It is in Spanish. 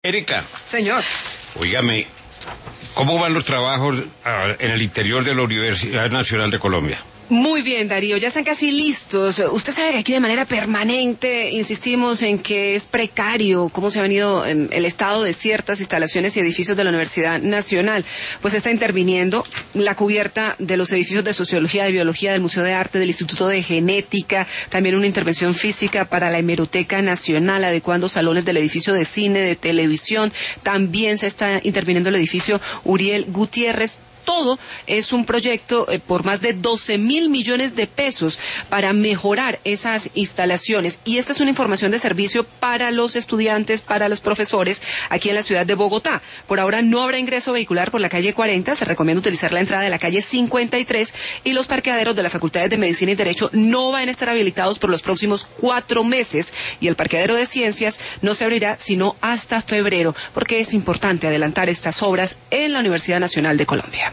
Erika. Señor. Óigame, ¿cómo van los trabajos en el interior de la Universidad Nacional de Colombia? Muy bien, Darío, ya están casi listos. Usted sabe que aquí de manera permanente insistimos en que es precario cómo se ha venido el estado de ciertas instalaciones y edificios de la Universidad Nacional. Pues está interviniendo la cubierta de los edificios de Sociología, de Biología, del Museo de Arte, del Instituto de Genética, también una intervención física para la Hemeroteca Nacional, adecuando salones del edificio de cine, de televisión. También se está interviniendo el edificio Uriel Gutiérrez. Todo es un proyecto por más de 12.000 millones de pesos para mejorar esas instalaciones. Y esta es una información de servicio para los estudiantes, para los profesores aquí en la ciudad de Bogotá. Por ahora no habrá ingreso vehicular por la calle 40, se recomienda utilizar la entrada de la calle 53 y los parqueaderos de las facultades de Medicina y Derecho no van a estar habilitados por los próximos 4 meses y el parqueadero de Ciencias no se abrirá sino hasta febrero, porque es importante adelantar estas obras en la Universidad Nacional de Colombia.